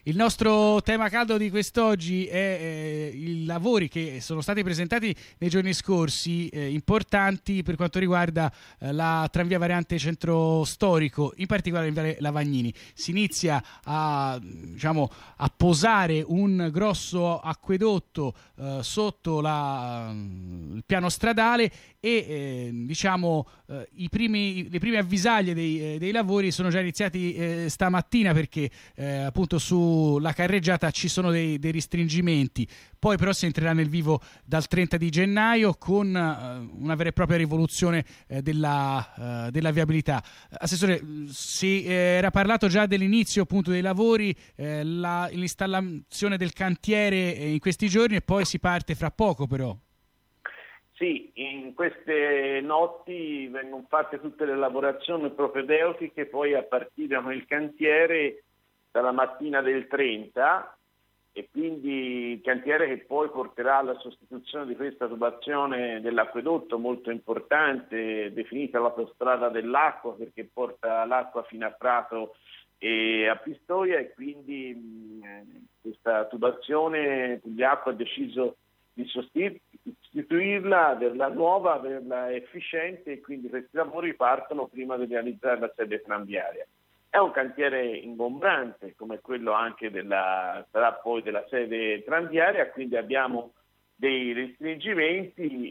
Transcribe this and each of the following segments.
Il nostro tema caldo di quest'oggi è i lavori che sono stati presentati nei giorni scorsi, importanti per quanto riguarda la tranvia variante centro storico, in particolare in Viale Lavagnini. Si inizia a posare un grosso acquedotto sotto il piano stradale e le prime avvisaglie dei lavori sono già iniziati stamattina, perché appunto sulla carreggiata ci sono dei restringimenti. Poi però si entrerà nel vivo dal 30 di gennaio con una vera e propria rivoluzione della viabilità. Assessore, si era parlato già dell'inizio appunto dei lavori, l'installazione del cantiere in questi giorni, e poi si parte fra poco però. Sì, in queste notti vengono fatte tutte le lavorazioni propedeutiche, poi a partire con il cantiere dalla mattina del 30, e quindi il cantiere che poi porterà alla sostituzione di questa tubazione dell'acquedotto molto importante, definita l'autostrada dell'acqua, perché porta l'acqua fino a Prato e a Pistoia, e quindi questa tubazione Pugliacqua ha deciso di sostituirla, averla nuova, averla efficiente, e quindi questi lavori partono prima di realizzare la sede tranviaria. È un cantiere ingombrante come quello anche sarà poi della sede tranviaria, quindi abbiamo dei restringimenti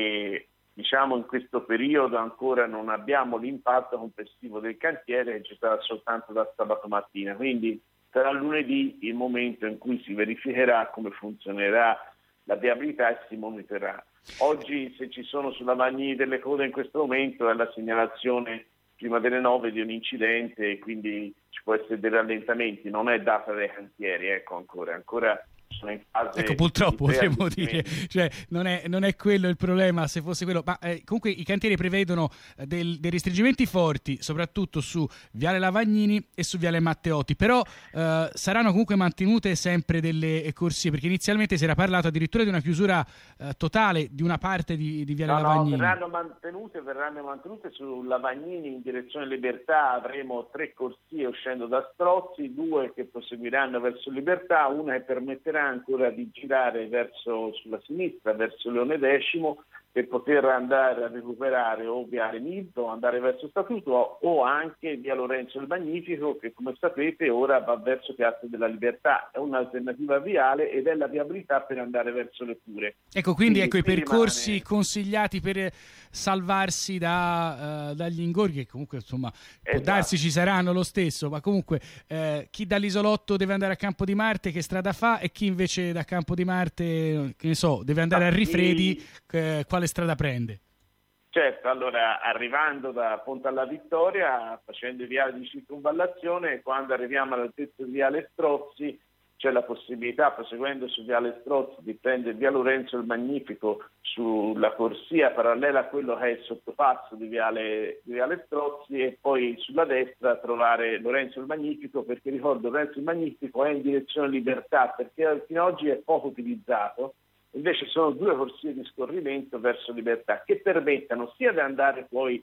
e in questo periodo ancora non abbiamo l'impatto complessivo del cantiere, che ci sarà soltanto da sabato mattina, quindi sarà lunedì il momento in cui si verificherà come funzionerà la viabilità e si monitorerà. Oggi, se ci sono sulla Lavagnini delle code in questo momento, è la segnalazione prima delle 9 di un incidente, e quindi ci può essere dei rallentamenti. Non è data dai cantieri, ancora sono in fase. Ecco, purtroppo potremmo dire, cioè non è quello il problema, se fosse quello, ma comunque i cantieri prevedono dei restringimenti forti, soprattutto su Viale Lavagnini e su Viale Matteotti, però saranno comunque mantenute sempre delle corsie, perché inizialmente si era parlato addirittura di una chiusura totale di una parte di Viale Lavagnini. Verranno mantenute su Lavagnini in direzione Libertà. Avremo 3 corsie uscendo da Strozzi, 2 che proseguiranno verso Libertà, una che permetterà ancora di girare sulla sinistra verso Leone X, per poter andare a recuperare o Viale Nilto, andare verso Statuto, o anche via Lorenzo il Magnifico, che come sapete ora va verso Piazza della Libertà. È un'alternativa viale ed è la viabilità per andare verso le Cure. Ecco, quindi i percorsi consigliati per salvarsi dagli ingorghi, che comunque insomma può darsi ci saranno lo stesso, ma comunque chi dall'Isolotto deve andare a Campo di Marte che strada fa, e chi invece da Campo di Marte, che ne so, deve andare a Rifredi, quale strada prende? Certo, allora arrivando da Ponte alla Vittoria, facendo i viali di circonvallazione, quando arriviamo all'altezza di Viale Strozzi c'è la possibilità, proseguendo su Viale Strozzi, di prendere via Lorenzo il Magnifico sulla corsia parallela a quello che è il sottopasso di Viale Strozzi, e poi sulla destra trovare Lorenzo il Magnifico, perché ricordo Lorenzo il Magnifico è in direzione Libertà, perché fino ad oggi è poco utilizzato. Invece sono 2 corsie di scorrimento verso Libertà che permettano sia di andare poi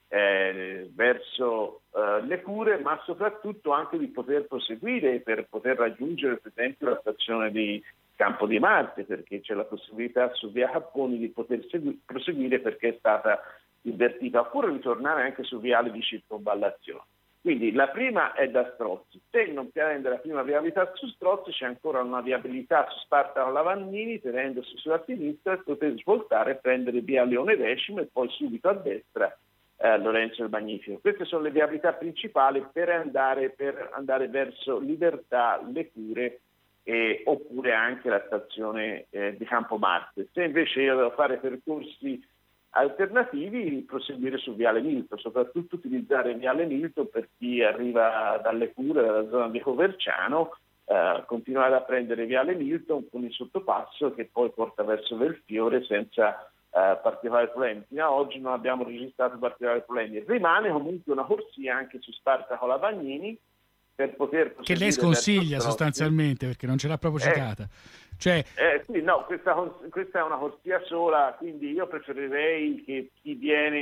verso le Cure, ma soprattutto anche di poter proseguire per poter raggiungere per esempio la stazione di Campo di Marte, perché c'è la possibilità su via Capponi di poter proseguire perché è stata invertita, oppure ritornare anche su viale di circonvallazione. Quindi la prima è da Strozzi. Se non prende la prima viabilità su Strozzi, c'è ancora una viabilità su Spartaco Lavagnini, tenendosi sulla sinistra, e poter svoltare e prendere via Leone X e poi subito a destra Lorenzo il Magnifico. Queste sono le viabilità principali per andare verso Libertà, le Cure, oppure anche la stazione di Campo Marte. Se invece io devo fare percorsi alternativi, proseguire su Viale Nilto, soprattutto utilizzare Viale Nilto per chi arriva dalle Cure, dalla zona di Coverciano, continuare a prendere Viale Nilto con il sottopasso che poi porta verso Belfiore senza particolari problemi. Fino ad oggi non abbiamo registrato particolari problemi. Rimane comunque una corsia anche su Spartaco Lavagnini per poter che lei sconsiglia sostanzialmente, perché non ce l'ha proprio citata. Sì, no, questa è una corsia sola, quindi io preferirei che chi viene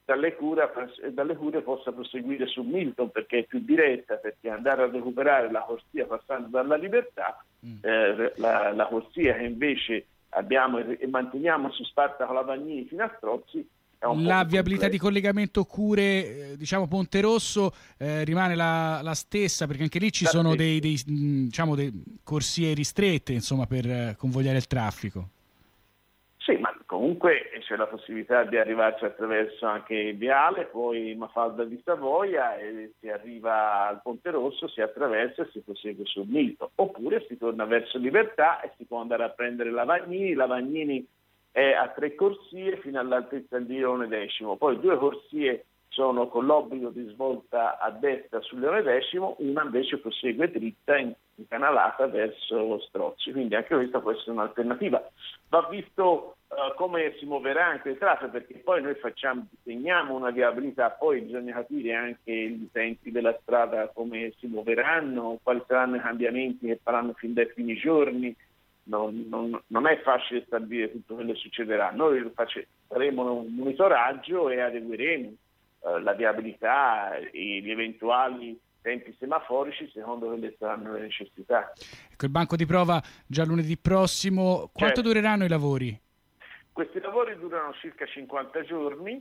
dalle cure possa proseguire su Milton, perché è più diretta, perché andare a recuperare la corsia passando dalla Libertà, la corsia che invece abbiamo e manteniamo su Spartaco Lavagnini fino a Strozzi, la viabilità di collegamento cure, diciamo Ponte Rosso, rimane la stessa, perché anche lì ci sono diciamo corsie ristrette, insomma, per convogliare il traffico. Sì, ma comunque c'è la possibilità di arrivarci attraverso anche il viale, poi Mafalda di Savoia, e si arriva al Ponte Rosso, si attraversa e si prosegue sul Milton. Oppure si torna verso Libertà e si può andare a prendere Lavagnini. Lavagnini è a 3 corsie fino all'altezza del Leone X, poi 2 corsie sono con l'obbligo di svolta a destra sul Leone X, una invece prosegue dritta incanalata verso Strozzi, quindi anche questa può essere un'alternativa. Va visto come si muoverà anche il traffico, perché poi noi disegniamo una viabilità, poi bisogna capire anche gli utenti della strada come si muoveranno, quali saranno i cambiamenti che faranno fin dai primi giorni. Non è facile stabilire tutto quello che succederà. Noi faremo un monitoraggio e adegueremo la viabilità e gli eventuali tempi semaforici secondo quelle saranno le necessità. Ecco, il banco di prova già lunedì prossimo. Quanto dureranno i lavori? Questi lavori durano circa 50 giorni.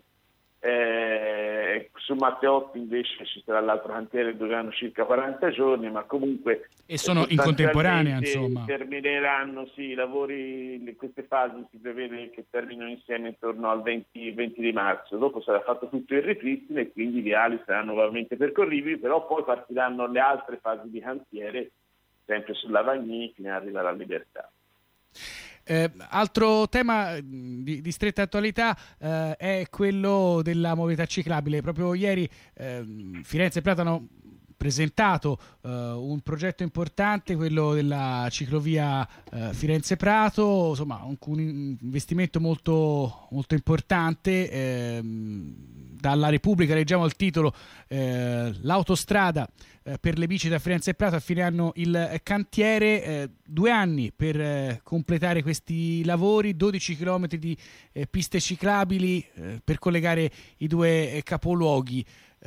Su Matteotti invece ci sarà l'altro cantiere, dureranno circa 40 giorni, ma comunque e sono in contemporanea, insomma. Termineranno i lavori, queste fasi si prevede che terminino insieme intorno al 20 di marzo. Dopo sarà fatto tutto il ripristino e quindi i viali saranno nuovamente percorribili, però poi partiranno le altre fasi di cantiere sempre sulla Lavagnini fino ad arrivare alla Libertà. Altro tema di stretta attualità è quello della mobilità ciclabile. Proprio ieri Firenze e Prato hanno presentato un progetto importante, quello della ciclovia Firenze-Prato, insomma un investimento molto, molto importante. Dalla Repubblica leggiamo il titolo: l'autostrada per le bici da Firenze e Prato, a fine anno il cantiere, 2 anni per completare questi lavori, 12 km di piste ciclabili per collegare i 2 capoluoghi.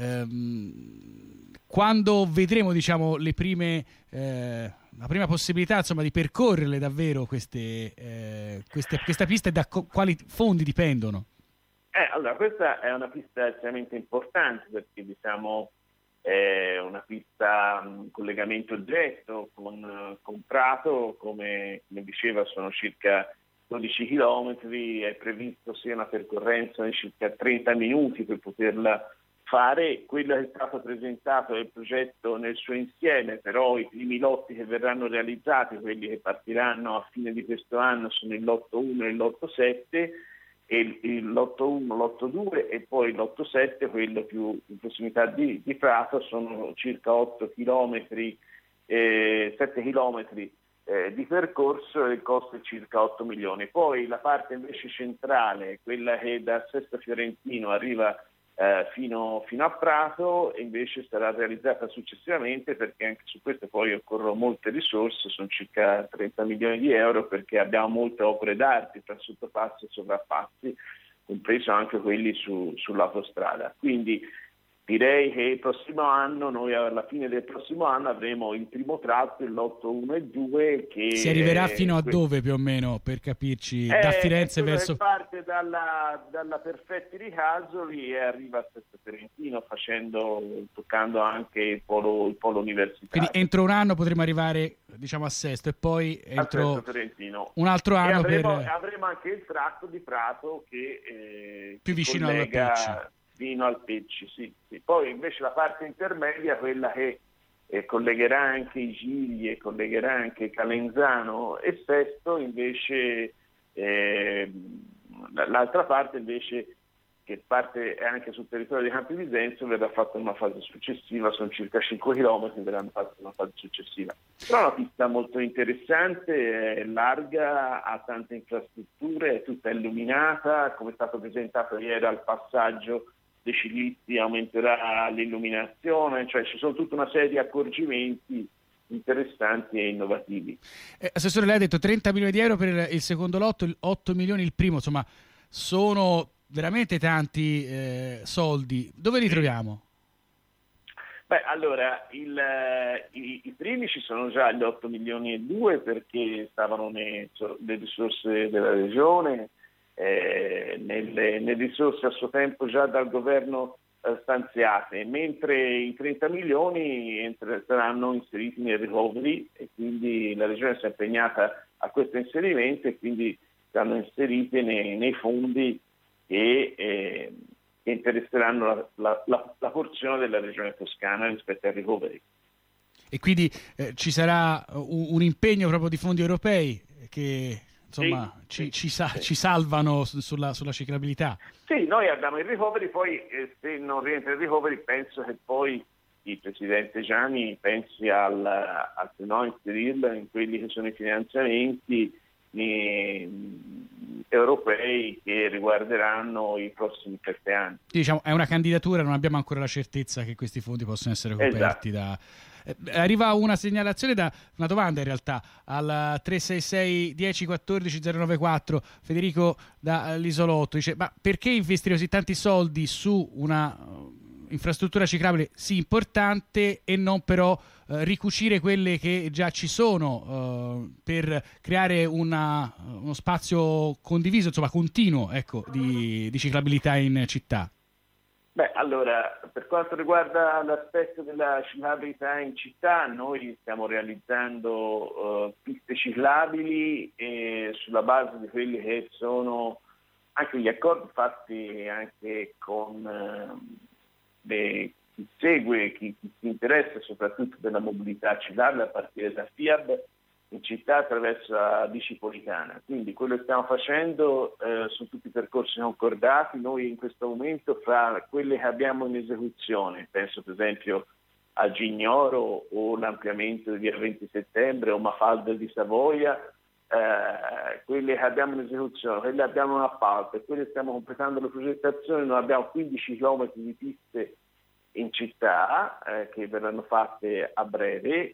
Quando vedremo, diciamo, la prima possibilità, insomma, di percorrerle davvero questa pista, e da quali fondi dipendono? Allora, questa è una pista estremamente importante, perché diciamo è una pista, un collegamento diretto con Prato, come diceva sono circa 12 chilometri, è previsto sia una percorrenza di circa 30 minuti per poterla fare. Quello che è stato presentato è il progetto nel suo insieme, però i primi lotti che verranno realizzati, quelli che partiranno a fine di questo anno, sono il lotto 1 e il lotto 7, e il lotto 1, lotto 2 e poi il lotto 7, quello più in prossimità di Prato, sono circa 8 chilometri, 7 chilometri di percorso, e il costo è circa 8 milioni. Poi la parte invece centrale, quella che da Sesto Fiorentino arriva fino a Prato, invece sarà realizzata successivamente, perché anche su questo poi occorrono molte risorse, sono circa 30 milioni di euro, perché abbiamo molte opere d'arte tra sottopassi e sovrappassi, compreso anche quelli sull'autostrada. Quindi direi che il prossimo anno, noi alla fine del prossimo anno avremo il primo tratto, il lotto 1 e 2, che si arriverà fino a dove più o meno, per capirci, da Firenze verso... parte dalla Perfetti Ricasoli e arriva a Sesto Fiorentino, toccando anche il polo universitario. Quindi entro un anno potremo arrivare, diciamo, a Sesto, e poi entro un altro anno avremo anche il tratto di Prato che più vicino alla Pecci. Fino al Pecci, sì. Poi invece la parte intermedia, quella che collegherà anche i Gigli e collegherà anche Calenzano e Sesto, invece l'altra parte invece, che parte anche sul territorio di Campi Bisenzio, verrà fatta in una fase successiva, sono circa 5 km, verranno fatte in una fase successiva. Però è una pista molto interessante, è larga, ha tante infrastrutture, è tutta illuminata, come è stato presentato ieri al passaggio dei ciclisti aumenterà l'illuminazione, cioè ci sono tutta una serie di accorgimenti interessanti e innovativi. Assessore, lei ha detto 30 milioni di euro per il secondo lotto, 8 milioni il primo, insomma sono veramente tanti soldi. Dove li troviamo? Beh, allora, i primi ci sono già gli 8 milioni e 2 perché stavano le risorse della regione, nelle risorse a suo tempo già dal governo stanziate, mentre i 30 milioni saranno inseriti nel recovery e quindi la regione si è impegnata a questo inserimento e quindi saranno inseriti nei fondi che interesseranno la porzione della regione toscana rispetto al recovery. E quindi ci sarà un impegno proprio di fondi europei che insomma ci salvano sulla ciclabilità. Sì, noi abbiamo il recovery, poi se non rientra il recovery penso che poi il Presidente Gianni pensi al se no inserirla in quelli che sono i finanziamenti europei che riguarderanno i prossimi 7 anni. Diciamo, è una candidatura, non abbiamo ancora la certezza che questi fondi possano essere coperti. Esatto. Arriva una segnalazione una domanda in realtà al 366 10 14 094. Federico da Lisolotto dice: ma perché investire così tanti soldi su una infrastruttura ciclabile sì importante e non però ricucire quelle che già ci sono per creare uno spazio condiviso, insomma continuo, ecco, di ciclabilità in città? Beh, allora, per quanto riguarda l'aspetto della ciclabilità in città, noi stiamo realizzando piste ciclabili sulla base di quelli che sono anche gli accordi fatti anche con chi segue, chi si interessa soprattutto della mobilità ciclabile a partire da FIAB in città attraverso la bicipolitana. Quindi quello che stiamo facendo sono tutti percorsi concordati. Noi in questo momento fra quelle che abbiamo in esecuzione, penso per esempio a Gignoro o l'ampliamento di via 20 settembre o Mafalda di Savoia, quelle che abbiamo in esecuzione, quelle abbiamo in appalto e quelle stiamo completando la progettazione, noi abbiamo 15 km di piste in città che verranno fatte a breve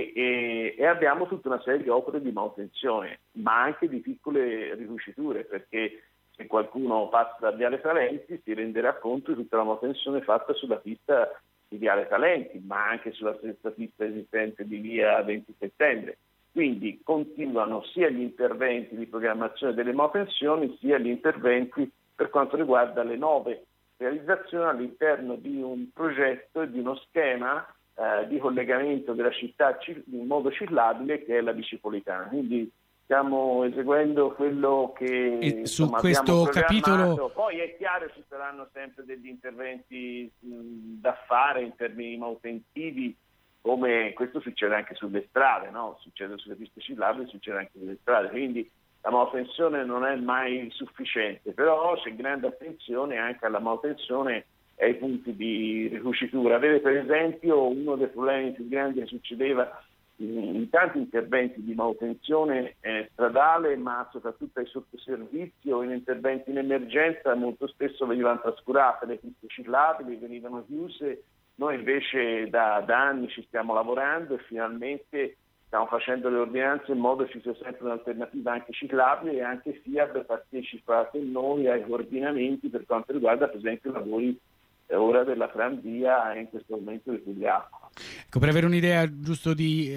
e abbiamo tutta una serie di opere di manutenzione, ma anche di piccole ricuciture, perché se qualcuno passa da Viale Talenti si renderà conto di tutta la manutenzione fatta sulla pista di Viale Talenti, ma anche sulla stessa pista esistente di via 20 settembre. Quindi continuano sia gli interventi di programmazione delle manutenzioni sia gli interventi per quanto riguarda le nuove realizzazioni all'interno di un progetto e di uno schema di collegamento della città in modo ciclabile che è la bicipolitana. Quindi stiamo eseguendo quello che su questo capitolo. Poi è chiaro ci saranno sempre degli interventi da fare in termini manutentivi, come questo succede anche sulle strade, no? Succede sulle piste ciclabili, succede anche sulle strade, quindi la manutenzione non è mai sufficiente, però c'è grande attenzione anche alla manutenzione e ai punti di ricucitura. Vede per esempio uno dei problemi più grandi che succedeva in tanti interventi di manutenzione stradale, ma soprattutto ai sottoservizi o in interventi in emergenza, molto spesso venivano trascurate le piste ciclabili, venivano chiuse. Noi invece da anni ci stiamo lavorando e finalmente stiamo facendo le ordinanze in modo che ci sia sempre un'alternativa anche ciclabile e anche FIAB partecipa con noi ai coordinamenti per quanto riguarda per esempio i lavori ora della tranvia in questo momento di Pugliacqua. Ecco, per avere un'idea giusto dei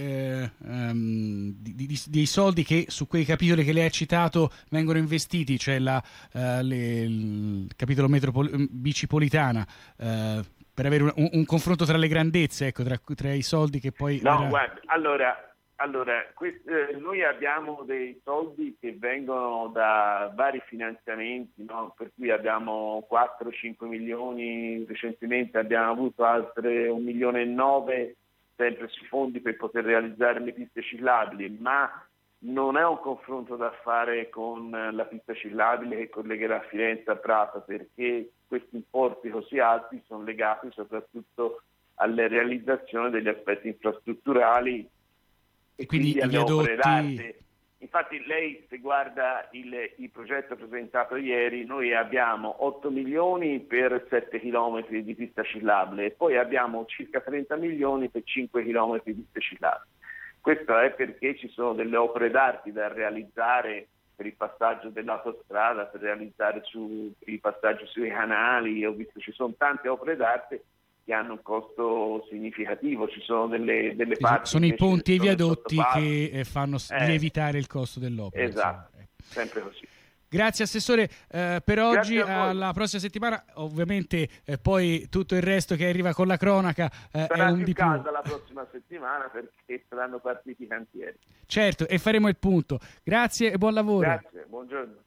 soldi che su quei capitoli che lei ha citato vengono investiti, cioè il capitolo bicipolitana, per avere un confronto tra le grandezze, ecco, tra i soldi che poi... No, guarda, allora noi abbiamo dei soldi che vengono da vari finanziamenti, no? Per cui abbiamo 4-5 milioni, recentemente abbiamo avuto altre 1,9 milioni sempre sui fondi per poter realizzare le piste ciclabili, ma non è un confronto da fare con la pista ciclabile che collegherà Firenze a Prato, perché questi importi così alti sono legati soprattutto alla realizzazione degli aspetti infrastrutturali e quindi alle opere d'arte. Infatti lei se guarda il progetto presentato ieri, noi abbiamo 8 milioni per 7 chilometri di pista ciclabile e poi abbiamo circa 30 milioni per 5 chilometri di pista ciclabile. Questo è perché ci sono delle opere d'arte da realizzare per il passaggio dell'autostrada, per realizzare il passaggio sui canali. Ho visto ci sono tante opere d'arte che hanno un costo significativo, ci sono delle parti. Sono i ponti e i viadotti che fanno lievitare il costo dell'opera. Esatto, sempre così. Grazie Assessore per oggi, alla prossima settimana. Ovviamente poi tutto il resto che arriva con la cronaca sarà è un più di più. calda la prossima settimana perché saranno partiti i cantieri. Certo, e faremo il punto. Grazie e buon lavoro. Grazie, buongiorno.